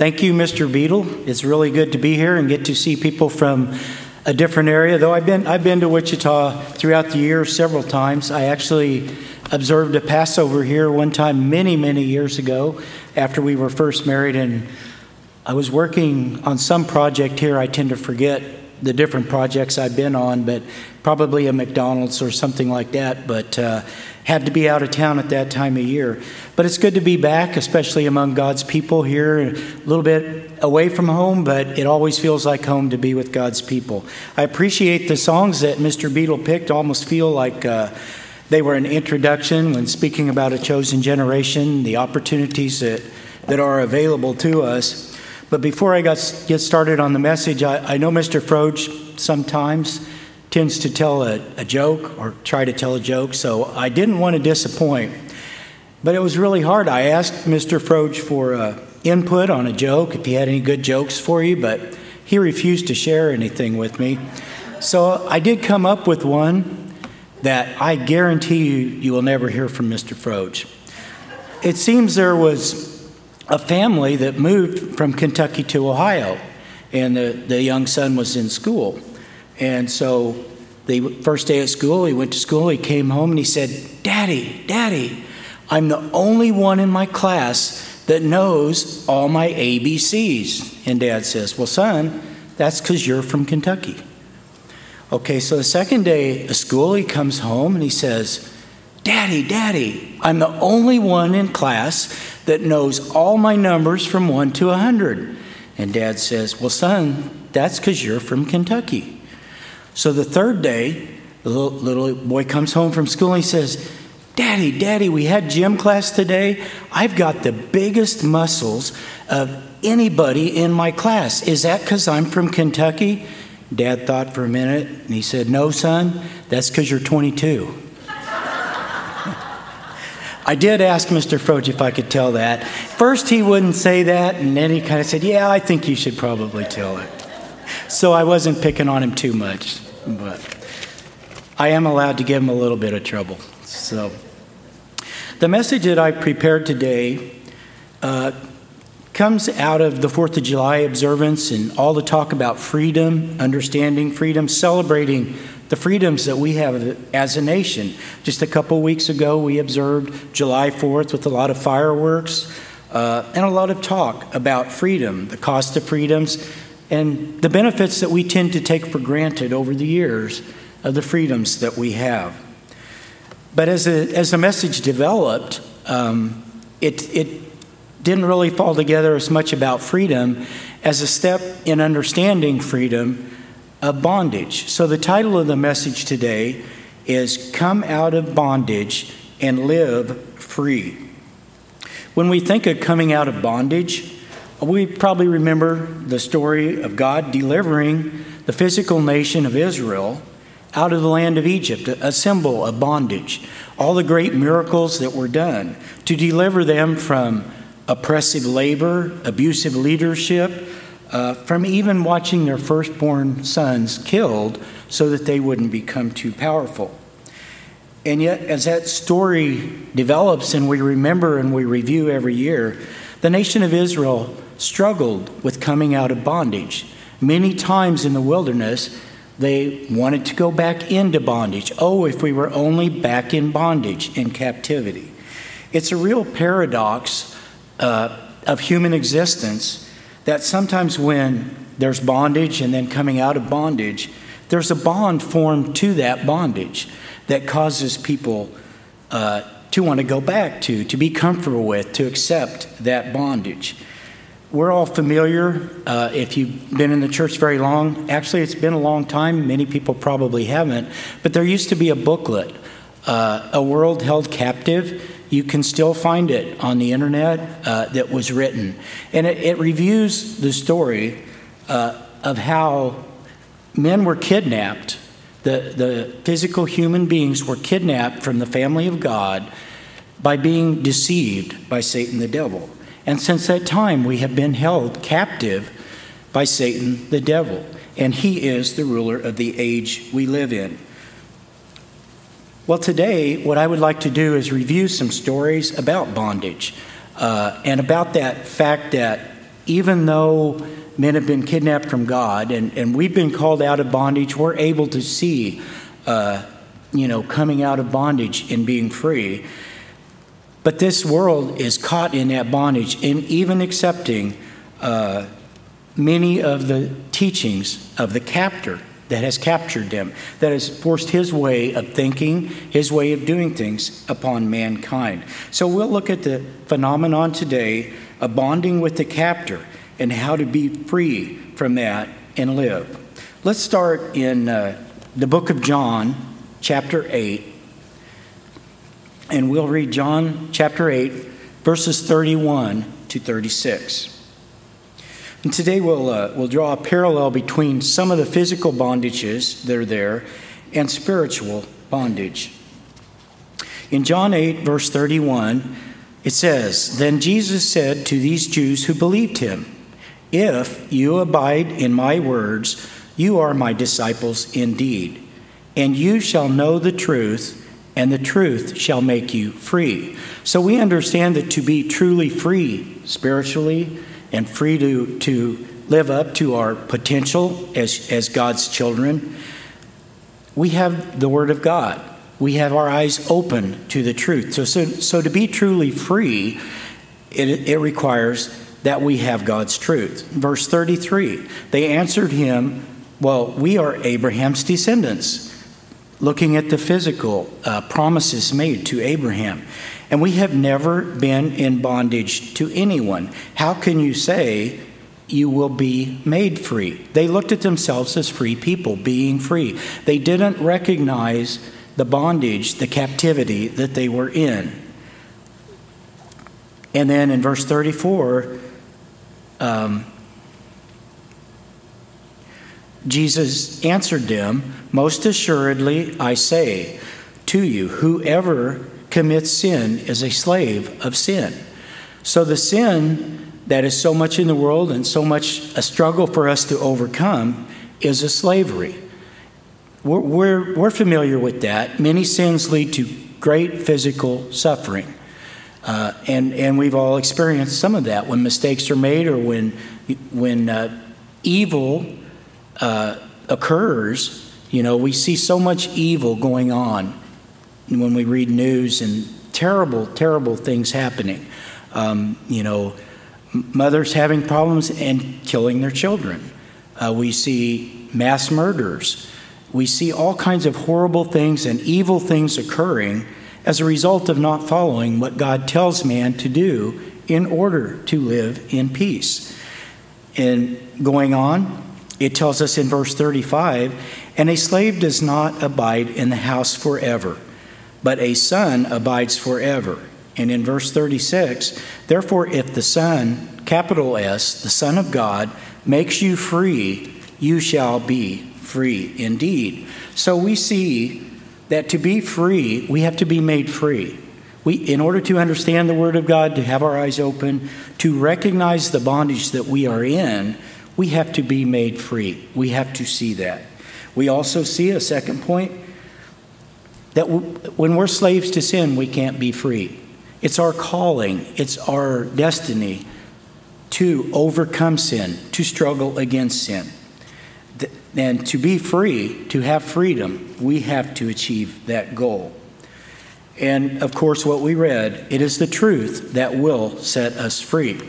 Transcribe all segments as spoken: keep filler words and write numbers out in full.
thank you, Mister Beadle. It's really good to be here and get to see people from a different area. Though I've been I've been to Wichita throughout the year several times. I actually observed a Passover here one time many, many years ago after we were first married, and I was working on some project here. I tend to forget the different projects I've been on, but probably a McDonald's or something like that, but uh, had to be out of town at that time of year. But it's good to be back, especially among God's people here, a little bit away from home, but it always feels like home to be with God's people. I appreciate the songs that Mister Beadle picked, almost feel like uh, they were an introduction when speaking about a chosen generation, the opportunities that, that are available to us. But before I got get started on the message, I, I know Mister Froge sometimes tends to tell a, a joke or try to tell a joke, so I didn't want to disappoint. But it was really hard. I asked Mister Froge for uh, input on a joke, if he had any good jokes for you, but he refused to share anything with me. So I did come up with one that I guarantee you you will never hear from Mister Froge. It seems there was a family that moved from Kentucky to Ohio, and the, the young son was in school. And so the first day of school, he went to school, he came home and he said, Daddy, Daddy, I'm the only one in my class that knows all my A B Cs. And Dad says, well, son, that's because you're from Kentucky. Okay, so the second day of school, he comes home and he says, Daddy, Daddy, I'm the only one in class that knows all my numbers from one to one hundred. And Dad says, well, son, that's because you're from Kentucky. So the third day, the little, little boy comes home from school and he says, Daddy, Daddy, we had gym class today. I've got the biggest muscles of anybody in my class. Is that because I'm from Kentucky? Dad thought for a minute and he said, no, son, that's because you're twenty-two. I did ask Mister Froge if I could tell that. First he wouldn't say that, and then he kind of said, yeah, I think you should probably tell it. So I wasn't picking on him too much, but I am allowed to give him a little bit of trouble. So the message that I prepared today uh, comes out of the fourth of July observance and all the talk about freedom, understanding freedom, celebrating the freedoms that we have as a nation. Just a couple weeks ago, we observed July fourth with a lot of fireworks uh, and a lot of talk about freedom, the cost of freedoms, and the benefits that we tend to take for granted over the years of the freedoms that we have. But as a, as the message developed, um, it, it didn't really fall together as much about freedom as a step in understanding freedom of bondage. So the title of the message today is Come Out of Bondage and Live Free. When we think of coming out of bondage, we probably remember the story of God delivering the physical nation of Israel out of the land of Egypt, a symbol of bondage. All the great miracles that were done to deliver them from oppressive labor, abusive leadership, Uh, from even watching their firstborn sons killed so that they wouldn't become too powerful. And yet, as that story develops and we remember and we review every year, the nation of Israel struggled with coming out of bondage. Many times in the wilderness, they wanted to go back into bondage. Oh, if we were only back in bondage, in captivity. It's a real paradox uh, of human existence that sometimes when there's bondage and then coming out of bondage, there's a bond formed to that bondage that causes people uh, to want to go back to, to be comfortable with, to accept that bondage. We're all familiar, uh, if you've been in the church very long, actually it's been a long time, many people probably haven't, but there used to be a booklet, uh, A World Held Captive. You can still find it on the internet uh, that was written. And it, it reviews the story uh, of how men were kidnapped. The, the physical human beings were kidnapped from the family of God by being deceived by Satan the devil. And since that time, we have been held captive by Satan the devil. And he is the ruler of the age we live in. Well, today, what I would like to do is review some stories about bondage uh, and about that fact that even though men have been kidnapped from God and, and we've been called out of bondage, we're able to see, uh, you know, coming out of bondage and being free. But this world is caught in that bondage and even accepting uh, many of the teachings of the captor that has captured them, that has forced his way of thinking, his way of doing things upon mankind. So we'll look at the phenomenon today of bonding with the captor and how to be free from that and live. Let's start in uh, the book of John, chapter eight. And we'll read John chapter eight, verses thirty-one to thirty-six. And today we'll, uh, we'll draw a parallel between some of the physical bondages that are there and spiritual bondage. In John eight, verse thirty-one, it says, "Then Jesus said to these Jews who believed him, 'If you abide in my words, you are my disciples indeed, and you shall know the truth, and the truth shall make you free.'" So we understand that to be truly free spiritually and free to, to live up to our potential as, as God's children, we have the Word of God. We have our eyes open to the truth. So, so, so to be truly free, it, it requires that we have God's truth. Verse thirty-three, they answered him, "Well, we are Abraham's descendants," looking at the physical uh, promises made to Abraham. "And we have never been in bondage to anyone. How can you say you will be made free?" They looked at themselves as free people, being free. They didn't recognize the bondage, the captivity that they were in. And then in verse thirty-four, um, Jesus answered them, "Most assuredly I say to you, whoever commits sin is a slave of sin." So the sin that is so much in the world and so much a struggle for us to overcome is a slavery. We're, we're, we're familiar with that. Many sins lead to great physical suffering. Uh, and, and we've all experienced some of that when mistakes are made or when, when uh, evil uh, occurs. You know, we see so much evil going on when we read news and terrible, terrible things happening. Um, you know, mothers having problems and killing their children. Uh, we see mass murders. We see all kinds of horrible things and evil things occurring as a result of not following what God tells man to do in order to live in peace. And going on, it tells us in verse thirty-five, "And a slave does not abide in the house forever, but a son abides forever." And in verse thirty-six, "Therefore, if the Son, capital S, the Son of God, makes you free, you shall be free indeed." So we see that to be free, we have to be made free. We, in order to understand the Word of God, to have our eyes open, to recognize the bondage that we are in, we have to be made free. We have to see that. We also see a second point, that when we're slaves to sin, we can't be free. It's our calling, it's our destiny to overcome sin, to struggle against sin. And to be free, to have freedom, we have to achieve that goal. And of course, what we read, it is the truth that will set us free.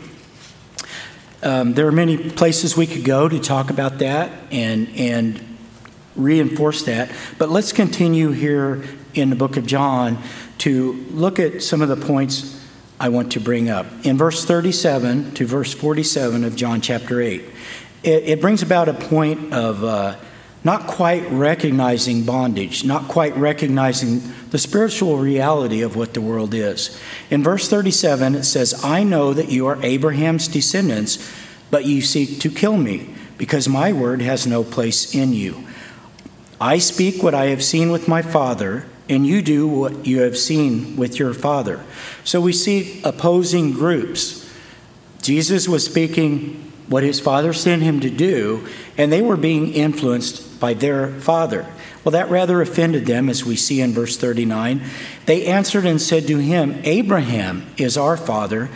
Um, there are many places we could go to talk about that and, and reinforce that. But let's continue here in the book of John to look at some of the points I want to bring up. In verse thirty-seven to verse forty-seven of John chapter eight, it, it brings about a point of uh, not quite recognizing bondage, not quite recognizing the spiritual reality of what the world is. In verse thirty-seven, it says, "I know that you are Abraham's descendants, but you seek to kill me, because my word has no place in you. I speak what I have seen with my father, and you do what you have seen with your father." So we see opposing groups. Jesus was speaking what his father sent him to do, and they were being influenced by their father. Well, that rather offended them, as we see in verse thirty-nine. They answered and said to him, "Abraham is our father."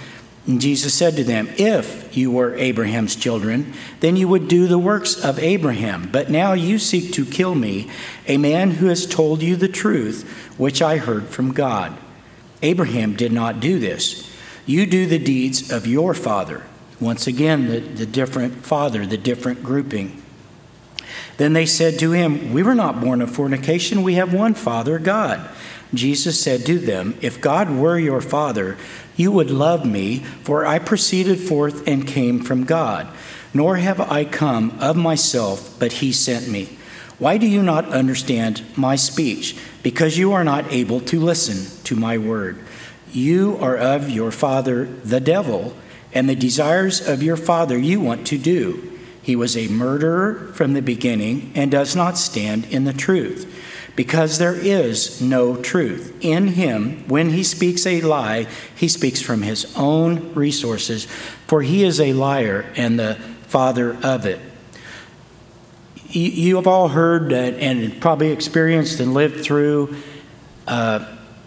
And Jesus said to them, "If you were Abraham's children, then you would do the works of Abraham. But now you seek to kill me, a man who has told you the truth, which I heard from God. Abraham did not do this. You do the deeds of your father." Once again, the, the different father, the different grouping. Then they said to him, "We were not born of fornication. We have one Father, God." Jesus said to them, "If God were your Father, you would love me, for I proceeded forth and came from God. Nor have I come of myself, but he sent me. Why do you not understand my speech? Because you are not able to listen to my word. You are of your father, the devil, and the desires of your father you want to do. He was a murderer from the beginning and does not stand in the truth, because there is no truth in him. When he speaks a lie, he speaks from his own resources, for he is a liar and the father of it." You have all heard and probably experienced and lived through uh,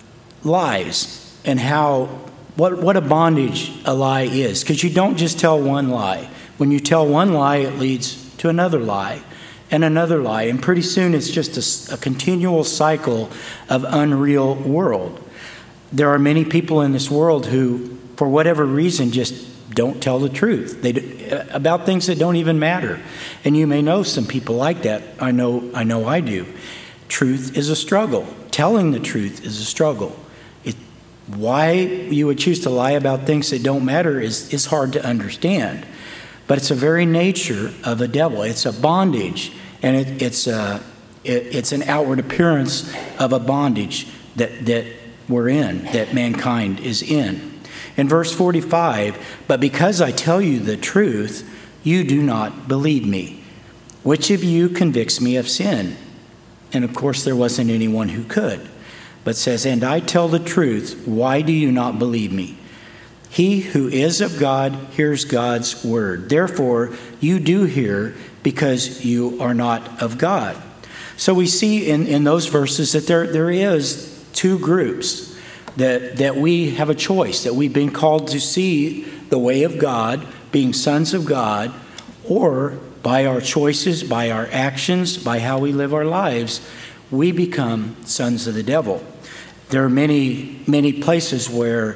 lies, and how what what a bondage a lie is, because you don't just tell one lie. When you tell one lie, it leads to another lie and another lie, and pretty soon it's just a, a continual cycle of unreal world. There are many people in this world who, for whatever reason, just don't tell the truth they, about things that don't even matter. And you may know some people like that. I know, I know I do. Truth is a struggle. Telling the truth is a struggle. It, why you would choose to lie about things that don't matter is, is hard to understand. But it's a very nature of the devil. It's a bondage, and it, it's a, it, it's an outward appearance of a bondage that, that we're in, that mankind is in. In verse forty-five, "But because I tell you the truth, you do not believe me. Which of you convicts me of sin?" And of course, there wasn't anyone who could. But says, "And I tell the truth, why do you not believe me? He who is of God hears God's word. Therefore, you do hear, because you are not of God." So we see in, in those verses that there, there is two groups. That, that we have a choice, that we've been called to see the way of God, being sons of God, or by our choices, by our actions, by how we live our lives, we become sons of the devil. There are many, many places where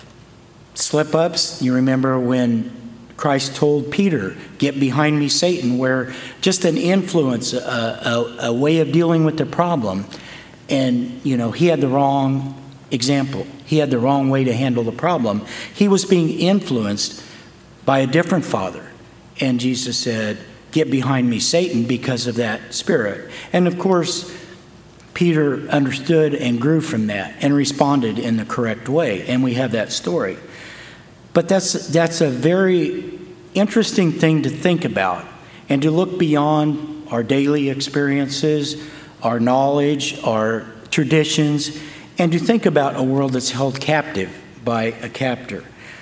slip-ups. You remember when Christ told Peter, "Get behind me, Satan," where just an influence, a, a, a way of dealing with the problem. And, you know, he had the wrong example. He had the wrong way to handle the problem. He was being influenced by a different father. And Jesus said, "Get behind me, Satan," because of that spirit. And of course, Peter understood and grew from that and responded in the correct way. And we have that story. But that's that's a very interesting thing to think about, and to look beyond our daily experiences, our knowledge, our traditions, and to think about a world that's held captive by a captor.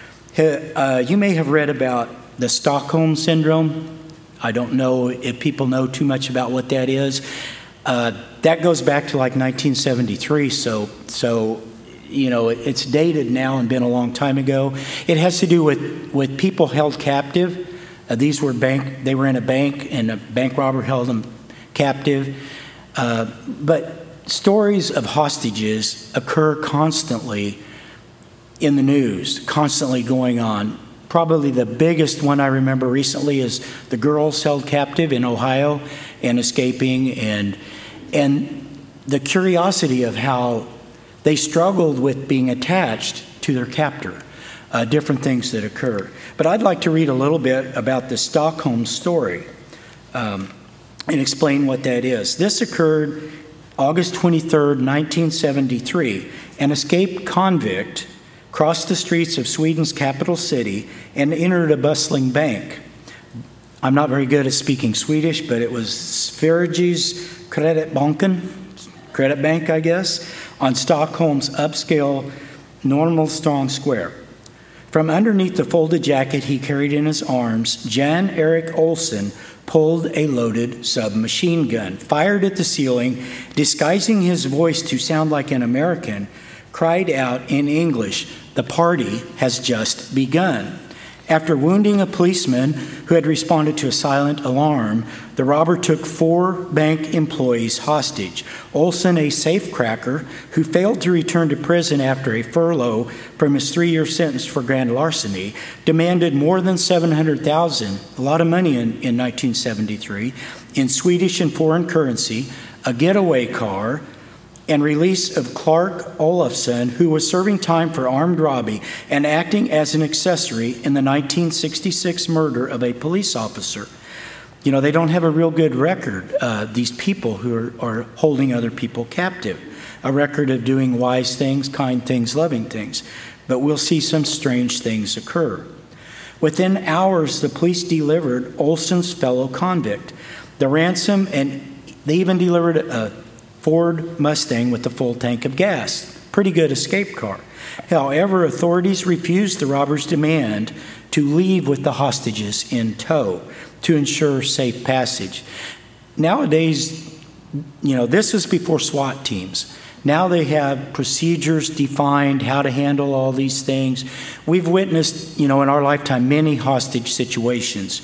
Uh, you may have read about the Stockholm Syndrome. I don't know if people know too much about what that is. Uh, that goes back to like nineteen seventy-three, so so you know it's dated now and been a long time ago. It has to do with, with people held captive. Uh, these were bank. They were in a bank, and a bank robber held them captive. Uh, but stories of hostages occur constantly in the news, constantly going on. Probably the biggest one I remember recently is the girls held captive in Ohio and escaping, and and the curiosity of how they struggled with being attached to their captor, uh, different things that occur. But I'd like to read a little bit about the Stockholm story um, and explain what that is. This occurred August twenty-third, nineteen seventy-three. An escaped convict crossed the streets of Sweden's capital city and entered a bustling bank. I'm not very good at speaking Swedish, but it was Sveriges Kreditbanken, credit bank, I guess, on Stockholm's upscale Norrmalmstorg Square. From underneath the folded jacket he carried in his arms, Jan Erik Olsen pulled a loaded submachine gun, fired at the ceiling, disguising his voice to sound like an American, cried out in English, The party has just begun. After wounding a policeman who had responded to a silent alarm, the robber took four bank employees hostage. Olson, a safecracker who failed to return to prison after a furlough from his three-year sentence for grand larceny, demanded more than seven hundred thousand dollars, a lot of money in, in nineteen seventy-three, in Swedish and foreign currency, a getaway car, and release of Clark Olofsson, who was serving time for armed robbery and acting as an accessory in the nineteen sixty-six murder of a police officer. You know, they don't have a real good record, uh, these people who are, are holding other people captive, a record of doing wise things, kind things, loving things. But we'll see some strange things occur. Within hours, the police delivered Olson's fellow convict. The ransom, and they even delivered a Ford Mustang with a full tank of gas. Pretty good escape car. However, authorities refused the robbers' demand to leave with the hostages in tow to ensure safe passage. Nowadays, you know, this is before SWAT teams. Now they have procedures defined how to handle all these things. We've witnessed, you know, in our lifetime, many hostage situations.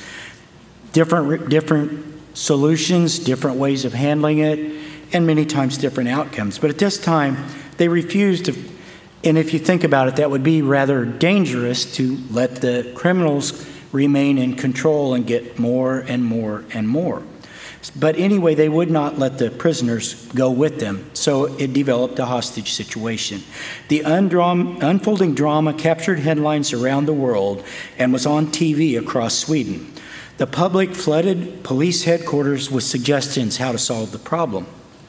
Different, different solutions, different ways of handling it, and many times different outcomes. But at this time, they refused to, and if you think about it, that would be rather dangerous to let the criminals remain in control and get more and more and more. But anyway, they would not let the prisoners go with them, so it developed a hostage situation. The undram- unfolding drama captured headlines around the world and was on T V across Sweden. The public flooded police headquarters with suggestions how to solve the problem.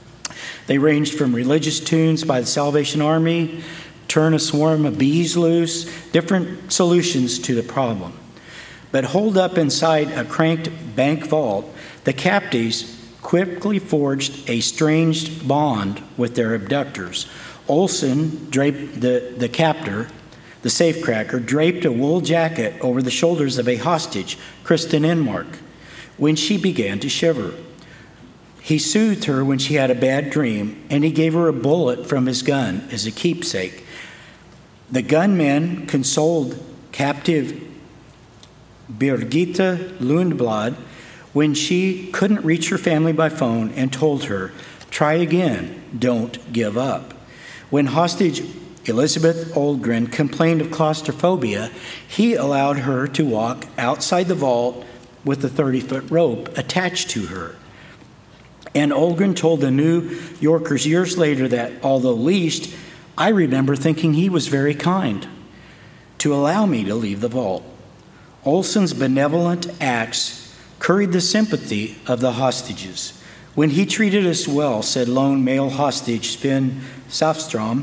They ranged from religious tunes by the Salvation Army, turn a swarm of bees loose, different solutions to the problem. But holed up inside a cranked bank vault, the captives quickly forged a strange bond with their abductors. Olson, draped the, the captor, the safecracker, draped a wool jacket over the shoulders of a hostage, Kristen Enmark, when she began to shiver. He soothed her when she had a bad dream, and he gave her a bullet from his gun as a keepsake. The gunman consoled captive Birgitta Lundblad when she couldn't reach her family by phone and told her, "Try again, don't give up." When hostage Elizabeth Oldgren complained of claustrophobia, he allowed her to walk outside the vault with a thirty-foot rope attached to her. And Oldgren told the New Yorkers years later that, although leashed, I remember thinking he was very kind to allow me to leave the vault. Olson's benevolent acts curried the sympathy of the hostages. When he treated us well, said lone male hostage Sven Safstrom,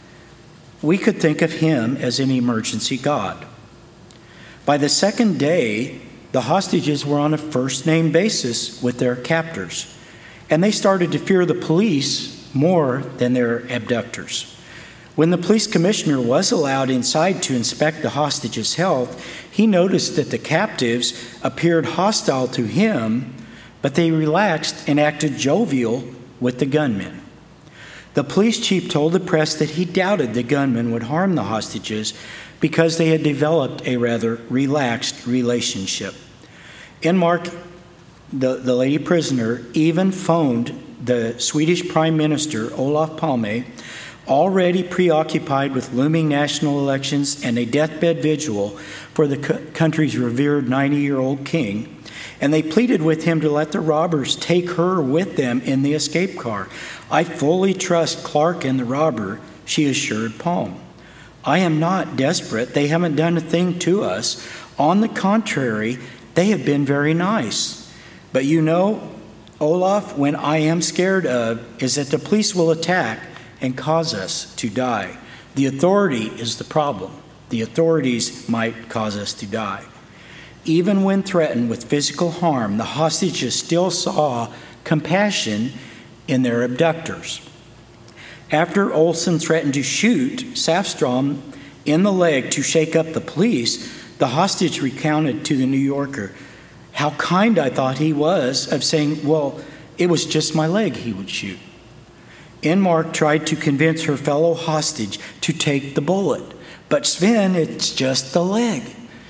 we could think of him as an emergency god. By the second day, the hostages were on a first-name basis with their captors, and they started to fear the police more than their abductors. When the police commissioner was allowed inside to inspect the hostages' health, he noticed that the captives appeared hostile to him, but they relaxed and acted jovial with the gunmen. The police chief told the press that he doubted the gunmen would harm the hostages because they had developed a rather relaxed relationship. Enmark, the, the lady prisoner, even phoned the Swedish Prime Minister, Olof Palme, already preoccupied with looming national elections and a deathbed vigil for the co- country's revered ninety-year-old king, and they pleaded with him to let the robbers take her with them in the escape car. "I fully trust Clark and the robber," she assured Palm. "I am not desperate. They haven't done a thing to us. On the contrary, they have been very nice. But you know, Olaf, when I am scared of is that the police will attack and cause us to die. The authority is the problem. The authorities might cause us to die." Even when threatened with physical harm, the hostages still saw compassion in their abductors. After Olson threatened to shoot Safstrom in the leg to shake up the police, the hostage recounted to the New Yorker how kind I thought he was of saying, well, it was just my leg he would shoot. Enmark tried to convince her fellow hostage to take the bullet, But Sven, it's just the leg.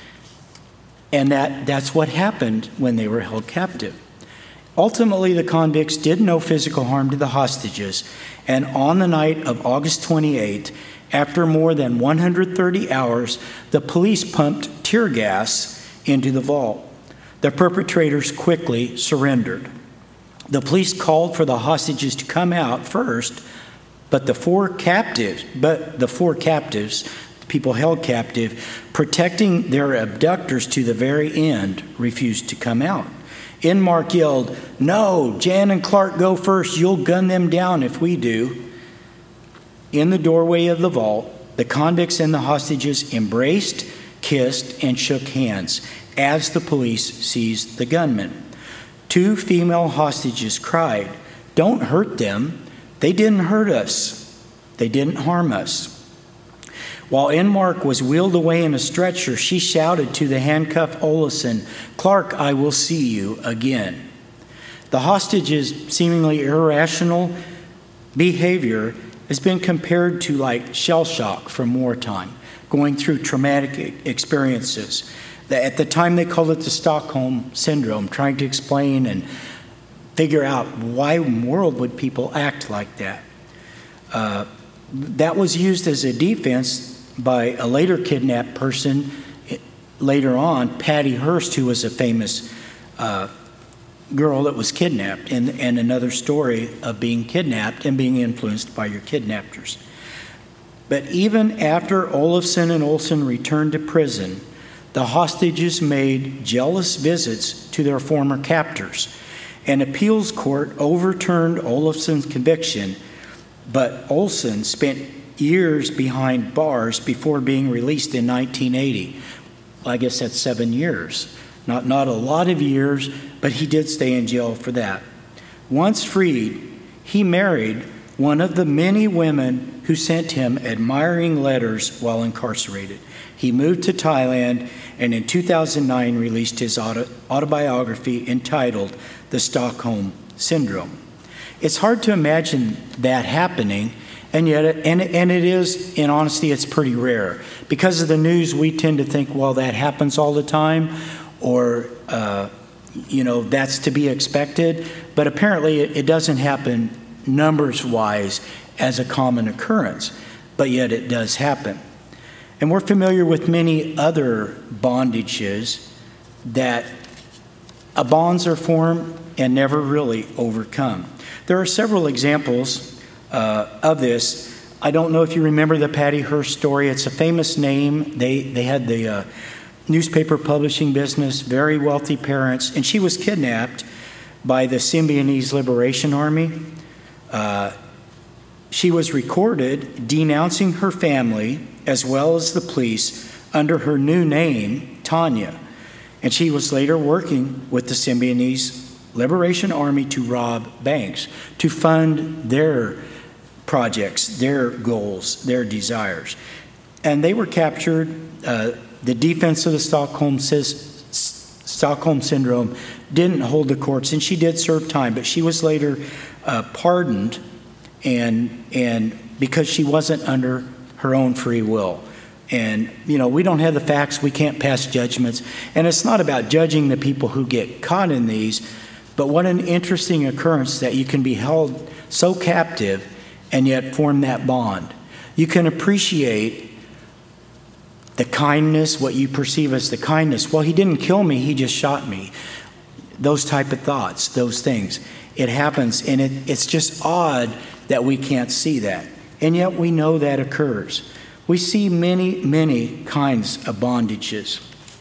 And that, that's what happened when they were held captive. Ultimately, the convicts did no physical harm to the hostages, and on the night of August twenty-eighth, after more than one hundred thirty hours, the police pumped tear gas into the vault. The perpetrators quickly surrendered. The police called for the hostages to come out first, but the four captives, but the four captives, people held captive, protecting their abductors to the very end, refused to come out. Enmark yelled, "No, Jan and Clark go first. You'll gun them down if we do." In the doorway of the vault, the convicts and the hostages embraced, kissed, and shook hands as the police seized the gunmen. Two female hostages cried, "Don't hurt them. They didn't hurt us. They didn't harm us." While Enmark was wheeled away in a stretcher, she shouted to the handcuffed Olafson, "Clark, I will see you again." The hostages' seemingly irrational behavior has been compared to like shell shock from wartime, going through traumatic experiences. At the time, they called it the Stockholm Syndrome, trying to explain and figure out why in the world would people act like that. Uh, that was used as a defense by a later kidnapped person later on, Patty Hearst, who was a famous uh, girl that was kidnapped, and, and another story of being kidnapped and being influenced by your kidnappers. But even after Olafson and Olsen returned to prison, the hostages made jealous visits to their former captors. An appeals court overturned Olafson's conviction, but Olsen spent years behind bars before being released in nineteen eighty. Well, I guess that's seven years. Not, not a lot of years, but he did stay in jail for that. Once freed, he married one of the many women who sent him admiring letters while incarcerated. He moved to Thailand and in two thousand nine released his auto, autobiography entitled The Stockholm Syndrome. It's hard to imagine that happening, and yet, it, and, and it is, in honesty, it's pretty rare. Because of the news, we tend to think, well, that happens all the time, or, uh, you know, that's to be expected. But apparently, it, it doesn't happen numbers-wise as a common occurrence, but yet it does happen. And we're familiar with many other bondages that uh, bonds are formed and never really overcome. There are several examples uh, of this. I don't know if you remember the Patty Hearst story. It's a famous name. They they had the uh, newspaper publishing business, very wealthy parents, and she was kidnapped by the Symbionese Liberation Army. Uh, she was recorded denouncing her family as well as the police under her new name, Tanya. And she was later working with the Symbionese Liberation Army to rob banks, to fund their projects, their goals, their desires. And they were captured. Uh, the defense of the Stockholm, Stockholm Syndrome didn't hold the courts, and she did serve time, but she was later uh, pardoned, and and because she wasn't under her own free will. And, you know, we don't have the facts. We can't pass judgments. And it's not about judging the people who get caught in these, but what an interesting occurrence that you can be held so captive and yet form that bond. You can appreciate the kindness, what you perceive as the kindness. Well, he didn't kill me, he just shot me. Those type of thoughts, those things. It happens, and it, it's just odd that we can't see that. And yet we know that occurs. We see many, many kinds of bondages.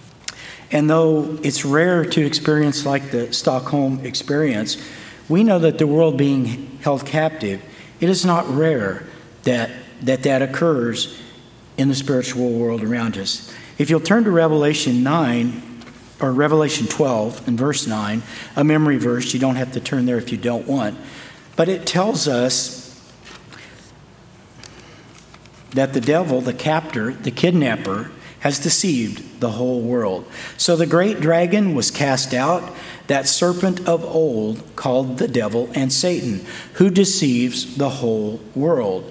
And though it's rare to experience like the Stockholm experience, we know that the world being held captive, it is not rare that that, that occurs in the spiritual world around us. If you'll turn to Revelation nine, or Revelation twelve and verse nine, a memory verse, you don't have to turn there if you don't want, but it tells us that the devil, the captor, the kidnapper, has deceived the whole world. So the great dragon was cast out, that serpent of old called the devil and Satan, who deceives the whole world.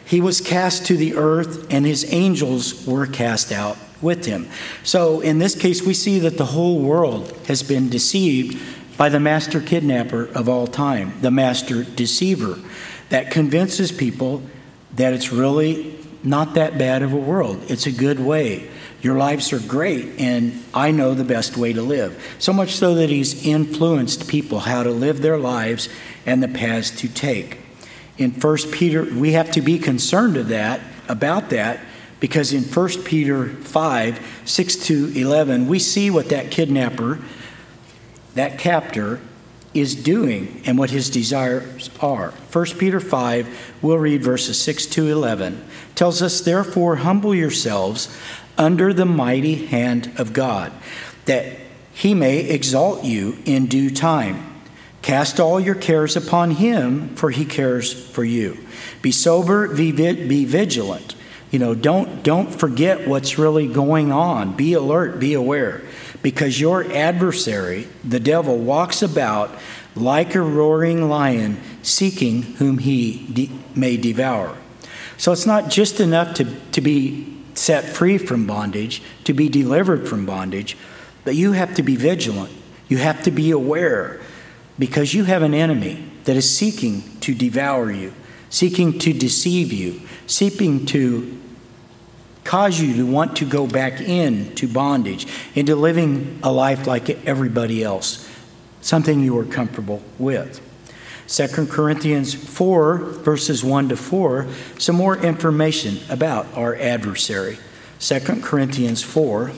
He was cast to the earth, and his angels were cast out with him. So in this case, we see that the whole world has been deceived by the master kidnapper of all time, the master deceiver, that convinces people that it's really not that bad of a world. It's a good way. Your lives are great, and I know the best way to live. So much so that he's influenced people how to live their lives and the paths to take. In First Peter, we have to be concerned of that, about that, because in First Peter five, six to eleven, we see what that kidnapper, that captor, is doing and what his desires are. First Peter five, we'll read verses six to eleven. Tells us, therefore, humble yourselves under the mighty hand of God, that he may exalt you in due time. Cast all your cares upon him, for he cares for you. Be sober, be, be vigilant. You know, don't, don't forget what's really going on. Be alert, be aware. Because your adversary, the devil, walks about like a roaring lion, seeking whom he de- may devour. So it's not just enough to, to be set free from bondage, to be delivered from bondage, but you have to be vigilant. You have to be aware, because you have an enemy that is seeking to devour you, seeking to deceive you, seeking to cause you to want to go back into bondage, into living a life like everybody else, something you are comfortable with. Second Corinthians four, verses one to four, some more information about our adversary. Second Corinthians four.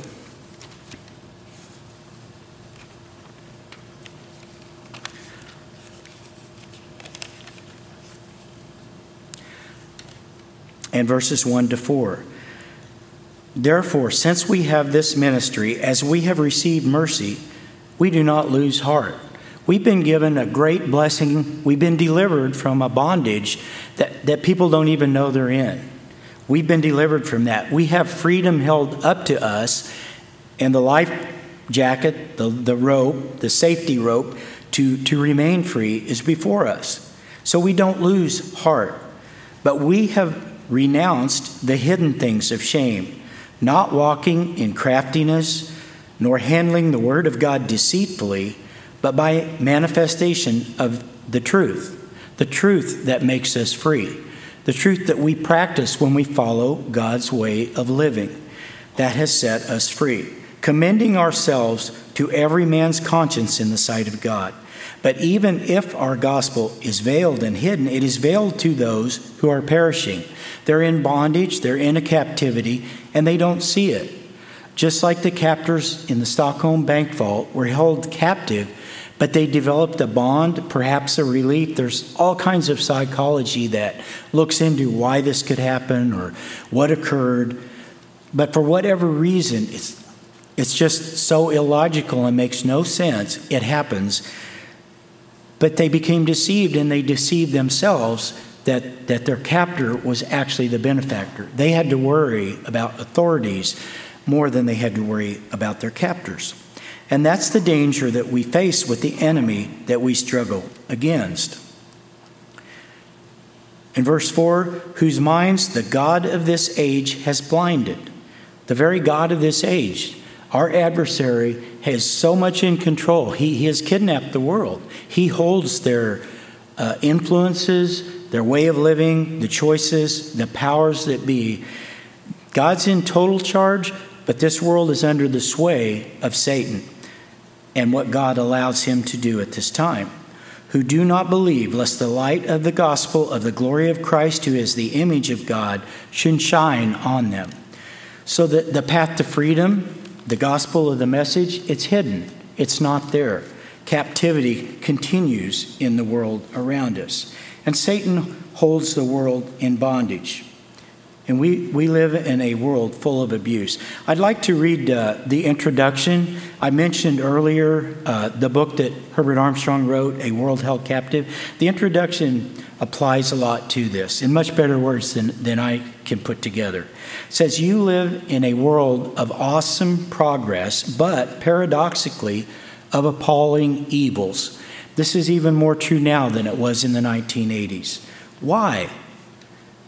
And verses one to four. Therefore, since we have this ministry, as we have received mercy, we do not lose heart. We've been given a great blessing. We've been delivered from a bondage that, that people don't even know they're in. We've been delivered from that. We have freedom held up to us, and the life jacket, the, the rope, the safety rope to, to remain free is before us. So we don't lose heart. But we have renounced the hidden things of shame, not walking in craftiness, nor handling the word of God deceitfully, but by manifestation of the truth, the truth that makes us free, the truth that we practice when we follow God's way of living that has set us free, commending ourselves to every man's conscience in the sight of God. But even if our gospel is veiled and hidden, it is veiled to those who are perishing. They're in bondage, they're in a captivity, and they don't see it. Just like the captors in the Stockholm bank vault were held captive, but they developed a bond, perhaps a relief. There's all kinds of psychology that looks into why this could happen or what occurred. But for whatever reason, it's, it's just so illogical and makes no sense. It happens. But they became deceived, and they deceived themselves that, that their captor was actually the benefactor. They had to worry about authorities more than they had to worry about their captors. And that's the danger that we face with the enemy that we struggle against. In verse four, whose minds the God of this age has blinded. The very God of this age, our adversary, has so much in control. He, he has kidnapped the world. He holds their uh, influences, their way of living, the choices, the powers that be. God's in total charge, but this world is under the sway of Satan and what God allows him to do at this time. Who do not believe, lest the light of the gospel of the glory of Christ, who is the image of God, should shine on them. So that the path to freedom, the gospel of the message, it's hidden. It's not there. Captivity continues in the world around us. And Satan holds the world in bondage. And we, we live in a world full of abuse. I'd like to read uh, the introduction. I mentioned earlier uh, the book that Herbert Armstrong wrote, A World Held Captive. The introduction applies a lot to this in much better words than, than I can put together. It says, you live in a world of awesome progress, but paradoxically of appalling evils. This is even more true now than it was in the nineteen eighties. Why?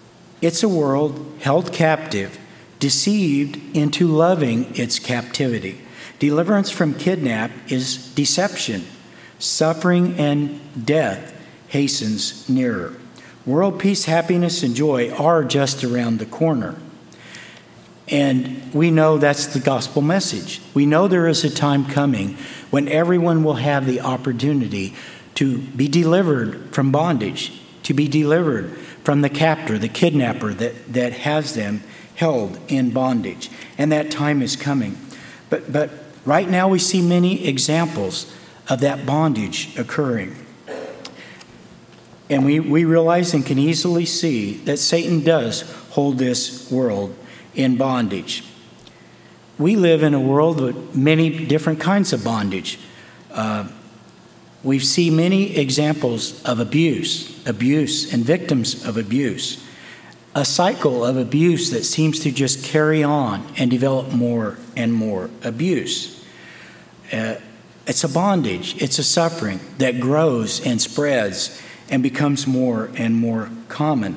It's a world held captive, deceived into loving its captivity. Deliverance from kidnap is deception. Suffering and death hastens nearer. World peace, happiness, and joy are just around the corner. And we know that's the gospel message. We know there is a time coming when everyone will have the opportunity to be delivered from bondage, to be delivered from the captor, the kidnapper that, that has them held in bondage. And that time is coming. But, but right now we see many examples of that bondage occurring. And we, we realize and can easily see that Satan does hold this world in bondage. We live in a world with many different kinds of bondage. Uh, we see many examples of abuse, abuse and victims of abuse. A cycle of abuse that seems to just carry on and develop more and more abuse. Uh, it's a bondage, it's a suffering that grows and spreads and becomes more and more common.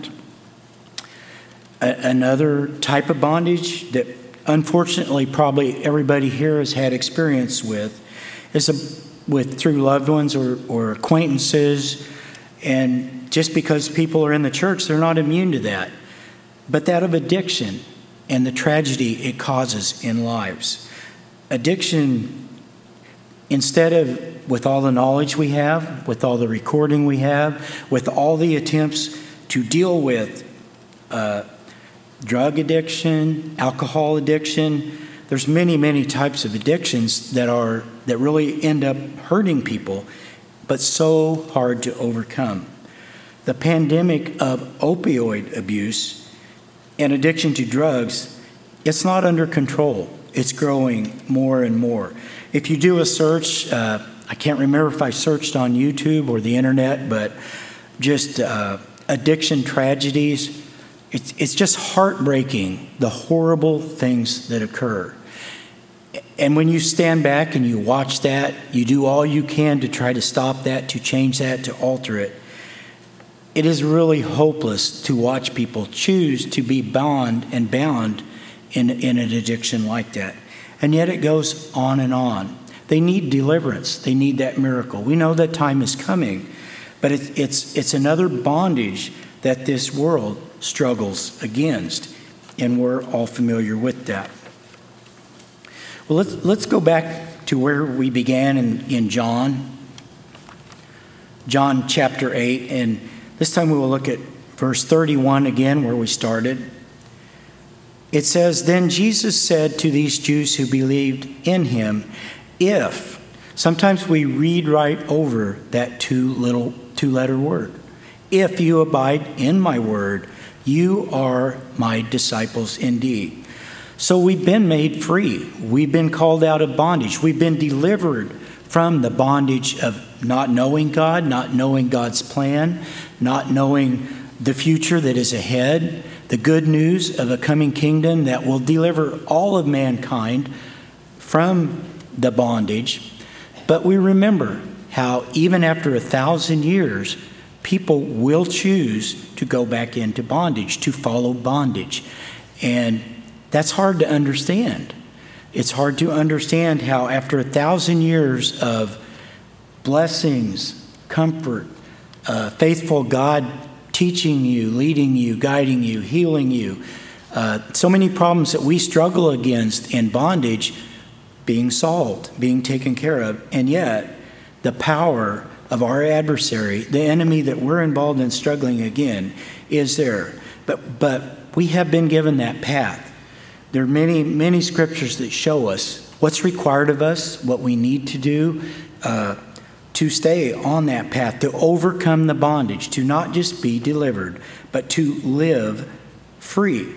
A- another type of bondage that unfortunately probably everybody here has had experience with is a, with through loved ones or, or acquaintances. And just because people are in the church, they're not immune to that. But that of addiction and the tragedy it causes in lives. Addiction, instead of with all the knowledge we have, with all the recording we have, with all the attempts to deal with uh, drug addiction, alcohol addiction, there's many, many types of addictions that are that really end up hurting people, but so hard to overcome. The pandemic of opioid abuse and addiction to drugs, it's not under control. It's growing more and more. If you do a search, uh, I can't remember if I searched on YouTube or the internet, but just uh, addiction tragedies, it's, it's just heartbreaking, the horrible things that occur. And when you stand back and you watch that, you do all you can to try to stop that, to change that, to alter it. It is really hopeless to watch people choose to be bound and bound in, in an addiction like that. And yet it goes on and on. They need deliverance. They need that miracle. We know that time is coming, but it, it's, it's another bondage that this world struggles against, and we're all familiar with that. Well, let's, let's go back to where we began in, in John, John chapter eight, and this time we will look at verse thirty-one again, where we started. It says, "Then Jesus said to these Jews who believed in him, if," sometimes we read right over that two little two-letter word, "if you abide in my word, you are my disciples indeed." So we've been made free. We've been called out of bondage. We've been delivered from the bondage of not knowing God, not knowing God's plan, not knowing the future that is ahead, the good news of a coming kingdom that will deliver all of mankind from the bondage. But we remember how even after a thousand years, people will choose to go back into bondage, to follow bondage. And that's hard to understand. It's hard to understand how after a thousand years of blessings, comfort, uh, faithful God teaching you, leading you, guiding you, healing you, uh, so many problems that we struggle against in bondage being solved, being taken care of, and yet the power of our adversary, the enemy that we're involved in struggling again, is there. But but we have been given that path. There are many, many scriptures that show us what's required of us, what we need to do uh, to stay on that path, to overcome the bondage, to not just be delivered, but to live free.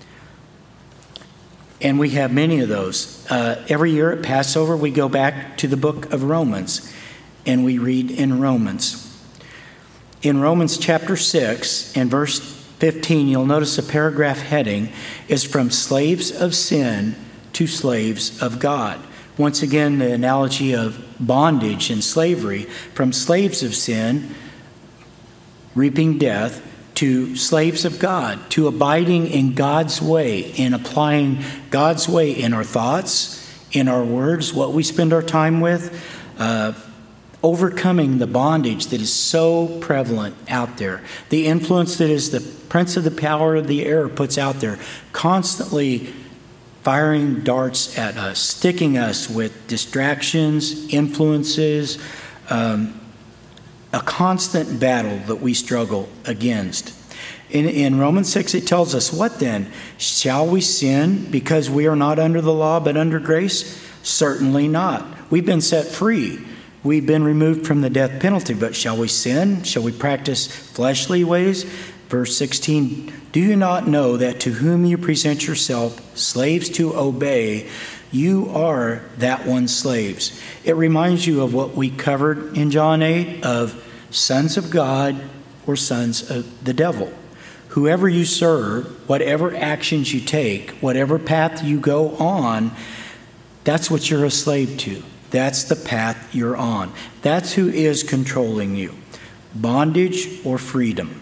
And we have many of those. Uh, every year at Passover, we go back to the book of Romans, and we read in Romans. In Romans chapter six and verse fifteen, you'll notice a paragraph heading is from slaves of sin to slaves of God. Once again, the analogy of bondage and slavery, from slaves of sin, reaping death, to slaves of God, to abiding in God's way, in applying God's way in our thoughts, in our words, what we spend our time with, uh, overcoming the bondage that is so prevalent out there, the influence that is the prince of the power of the air puts out there, constantly firing darts at us, sticking us with distractions, influences, um, a constant battle that we struggle against. In, in Romans six, it tells us, what then? Shall we sin because we are not under the law but under grace? Certainly not. We've been set free. We've been removed from the death penalty, but shall we sin? Shall we practice fleshly ways? Verse sixteen, do you not know that to whom you present yourself slaves to obey, you are that one's slaves? It reminds you of what we covered in John eight of sons of God or sons of the devil. Whoever you serve, whatever actions you take, whatever path you go on, that's what you're a slave to. That's the path you're on. That's who is controlling you. Bondage or freedom.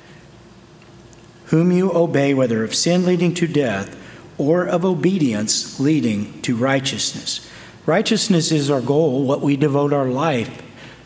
Whom you obey, whether of sin leading to death or of obedience leading to righteousness. Righteousness is our goal, what we devote our life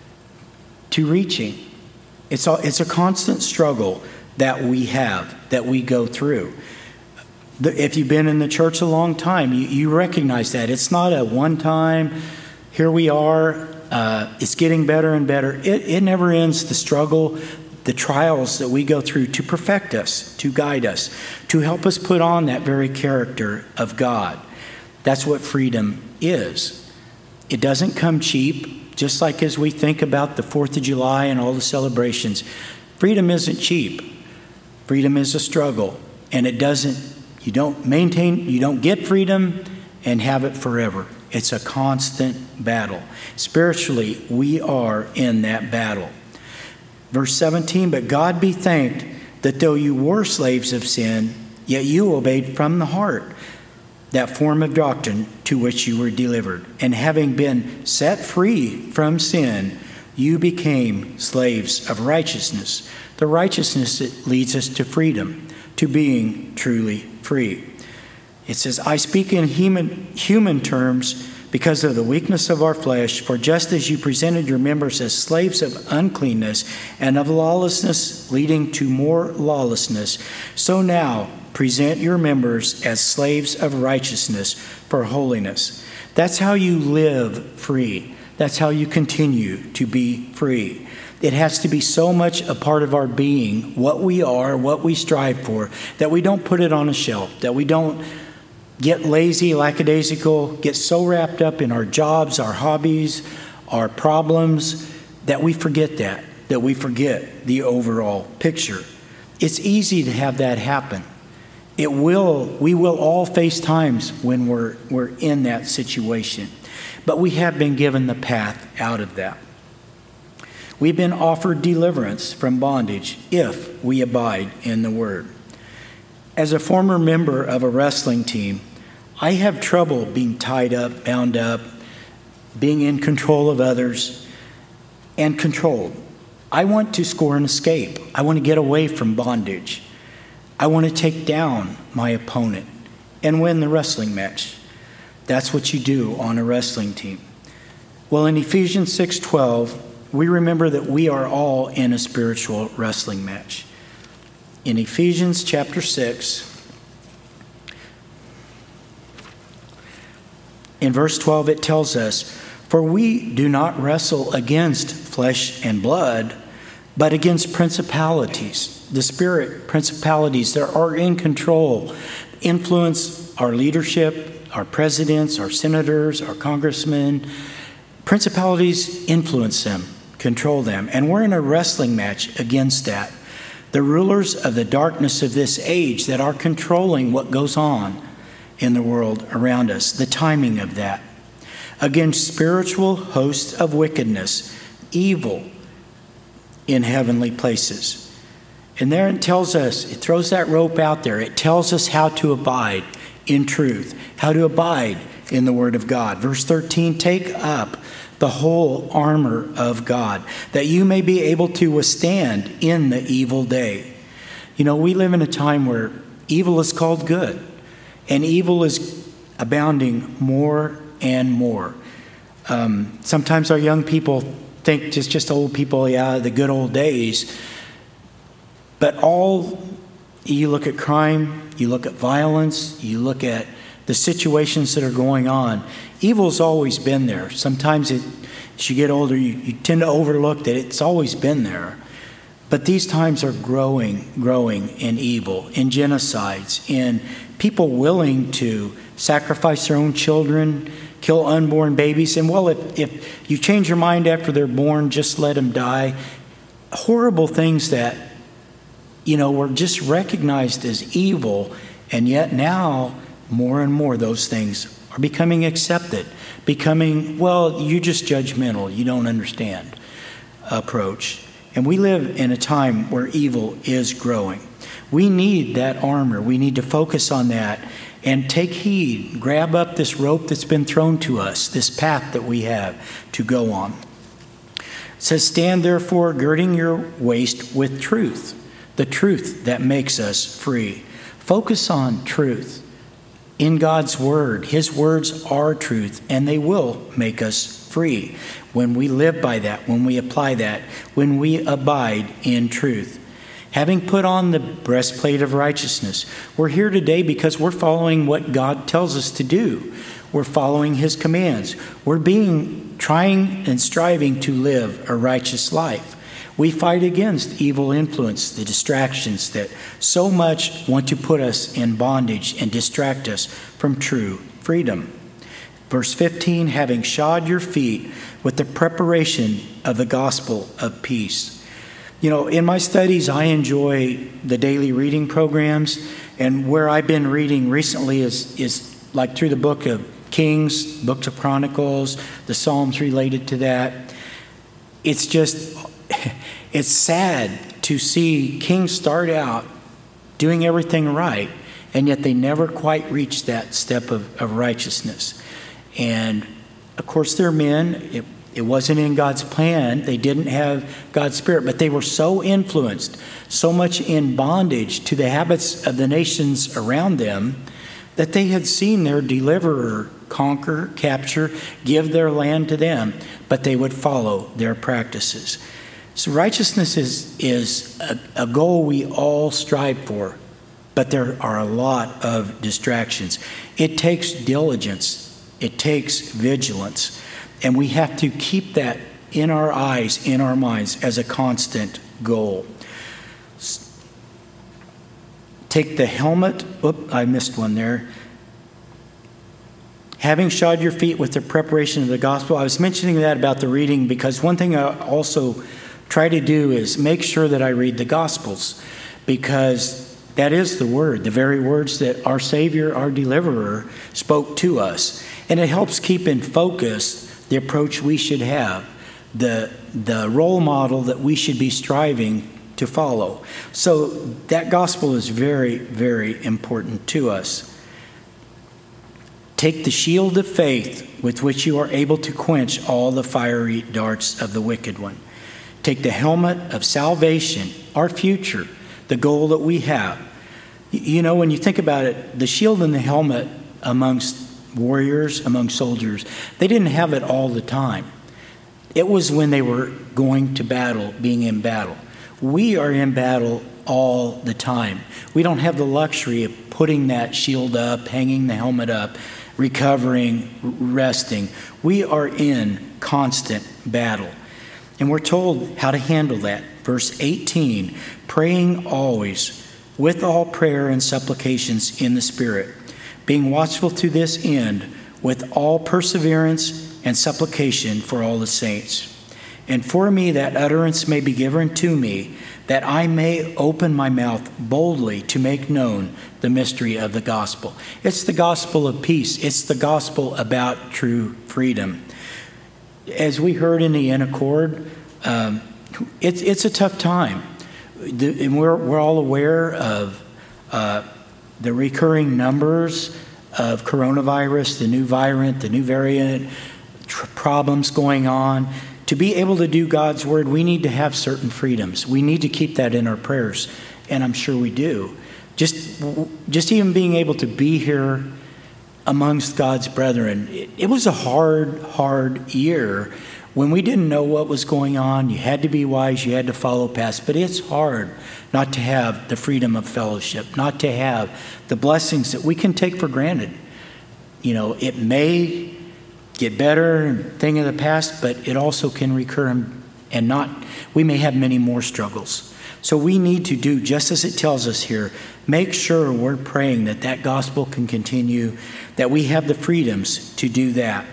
to reaching. It's a, it's a constant struggle that we have, that we go through. The, if you've been in the church a long time, you, you recognize that. It's not a one-time, here we are, uh, it's getting better and better. It, it never ends, the struggle, the trials that we go through to perfect us, to guide us, to help us put on that very character of God. That's what freedom is. It doesn't come cheap. Just like as we think about the fourth of July and all the celebrations, freedom isn't cheap. Freedom is a struggle, and it doesn't, you don't maintain, you don't get freedom and have it forever. It's a constant battle. Spiritually, we are in that battle. Verse seventeen, but God be thanked that though you were slaves of sin, yet you obeyed from the heart that form of doctrine to which you were delivered. And having been set free from sin, you became slaves of righteousness. The righteousness that leads us to freedom, to being truly free. It says, I speak in human, human terms because of the weakness of our flesh, for just as you presented your members as slaves of uncleanness and of lawlessness leading to more lawlessness, so now present your members as slaves of righteousness for holiness. That's how you live free. That's how you continue to be free. It has to be so much a part of our being, what we are, what we strive for, that we don't put it on a shelf, that we don't get lazy, lackadaisical, get so wrapped up in our jobs, our hobbies, our problems, that we forget that, that we forget the overall picture. It's easy to have that happen. It will, we will all face times when we're, we're in that situation. But we have been given the path out of that. We've been offered deliverance from bondage if we abide in the Word. As a former member of a wrestling team, I have trouble being tied up, bound up, being in control of others, and controlled. I want to score an escape. I want to get away from bondage. I want to take down my opponent and win the wrestling match. That's what you do on a wrestling team. Well, in Ephesians six twelve, we remember that we are all in a spiritual wrestling match. In Ephesians chapter six, in verse twelve, it tells us, for we do not wrestle against flesh and blood, but against principalities, the spirit principalities that are in control, influence our leadership, our presidents, our senators, our congressmen. Principalities influence them, control them, and we're in a wrestling match against that. The rulers of the darkness of this age that are controlling what goes on in the world around us, the timing of that, against spiritual hosts of wickedness, evil in heavenly places. And there it tells us, it throws that rope out there. It tells us how to abide in truth, how to abide in the Word of God. Verse thirteen, take up the whole armor of God, that you may be able to withstand in the evil day. You know, we live in a time where evil is called good, and evil is abounding more and more. Um, sometimes our young people think just, just old people, yeah, the good old days. But all, you look at crime, you look at violence, you look at the situations that are going on, evil's always been there. Sometimes it, as you get older, you, you tend to overlook that it's always been there. But these times are growing, growing in evil, in genocides, in people willing to sacrifice their own children, kill unborn babies. And well, if, if you change your mind after they're born, just let them die. Horrible things that, you know, were just recognized as evil. And yet now, more and more, those things are becoming accepted. Becoming, well, you're just judgmental. You don't understand approach. And we live in a time where evil is growing. We need that armor. We need to focus on that and take heed. Grab up this rope that's been thrown to us, this path that we have to go on. It says, stand therefore, girding your waist with truth, the truth that makes us free. Focus on truth in God's word. His words are truth, and they will make us free when we live by that, when we apply that, when we abide in truth. Having put on the breastplate of righteousness. We're here today because we're following what God tells us to do. We're following his commands. We're being, trying and striving to live a righteous life. We fight against evil influence, the distractions that so much want to put us in bondage and distract us from true freedom. Verse fifteen, having shod your feet with the preparation of the gospel of peace. You know, in my studies, I enjoy the daily reading programs, and where I've been reading recently is, is like through the book of Kings, books of Chronicles, the Psalms related to that. It's just, it's sad to see kings start out doing everything right, and yet they never quite reach that step of, of righteousness. And of course, they're men. It, It wasn't in God's plan. They didn't have God's Spirit, but they were so influenced, so much in bondage to the habits of the nations around them, that they had seen their deliverer conquer, capture, give their land to them, but they would follow their practices. So righteousness is, is a, a goal we all strive for, but there are a lot of distractions. It takes diligence. It takes vigilance. And we have to keep that in our eyes, in our minds, as a constant goal. Take the helmet. Oop, I missed one there. Having shod your feet with the preparation of the gospel. I was mentioning that about the reading because one thing I also try to do is make sure that I read the Gospels, because that is the word, the very words that our Savior, our deliverer, spoke to us. And it helps keep in focus the approach we should have, the, the role model that we should be striving to follow. So that gospel is very, very important to us. Take the shield of faith with which you are able to quench all the fiery darts of the wicked one. Take the helmet of salvation, our future, the goal that we have. You know, when you think about it, the shield and the helmet amongst warriors, among soldiers, they didn't have it all the time. It was when they were going to battle, being in battle. We are in battle all the time. We don't have the luxury of putting that shield up, hanging the helmet up, recovering, resting. We are in constant battle. And we're told how to handle that. Verse eighteen, praying always with all prayer and supplications in the Spirit, being watchful to this end with all perseverance and supplication for all the saints. And for me that utterance may be given to me, that I may open my mouth boldly to make known the mystery of the gospel. It's the gospel of peace. It's the gospel about true freedom. As we heard in the Accord, um, it's it's a tough time. The, and we're, we're all aware of uh, the recurring numbers of coronavirus, the new variant, the new variant, tr- problems going on. To be able to do God's word, we need to have certain freedoms. We need to keep that in our prayers and I'm sure we do. Just, just even being able to be here amongst God's brethren, it, it was a hard, hard year when we didn't know what was going on. You had to be wise, you had to follow past, but it's hard not to have the freedom of fellowship, not to have the blessings that we can take for granted. You know, it may get better, and thing of the past, but it also can recur and, and not, we may have many more struggles. So we need to do just as it tells us here. Make sure we're praying that that gospel can continue, that we have the freedoms to do that.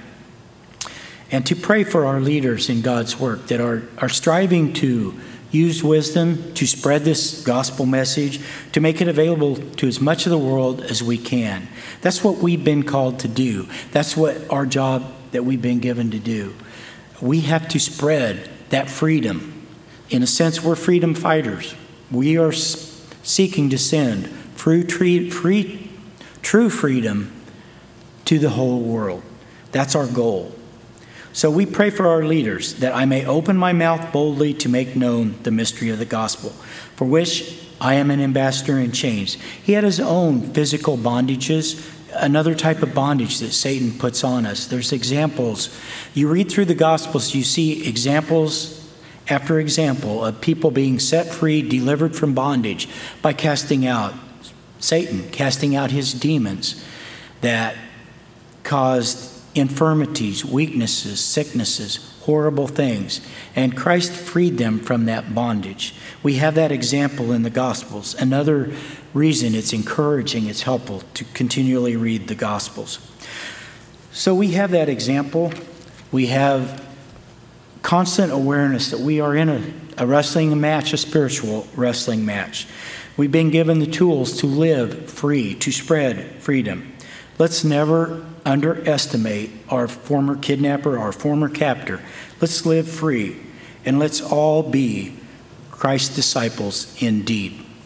And to pray for our leaders in God's work that are, are striving to use wisdom to spread this gospel message, to make it available to as much of the world as we can. That's what we've been called to do. That's what our job that we've been given to do. We have to spread that freedom. In a sense, we're freedom fighters. We are seeking to send free, free, true freedom to the whole world. That's our goal. So we pray for our leaders, that I may open my mouth boldly to make known the mystery of the gospel, for which I am an ambassador in chains. He had his own physical bondages, another type of bondage that Satan puts on us. There's examples. You read through the Gospels, you see examples after example of people being set free, delivered from bondage by casting out Satan, casting out his demons that caused infirmities, weaknesses, sicknesses, horrible things. And Christ freed them from that bondage. We have that example in the Gospels. Another reason it's encouraging, it's helpful to continually read the Gospels. So we have that example. We have constant awareness that we are in a, a wrestling match, a spiritual wrestling match. We've been given the tools to live free, to spread freedom. Let's never underestimate our former kidnapper, our former captor. Let's live free, and let's all be Christ's disciples indeed.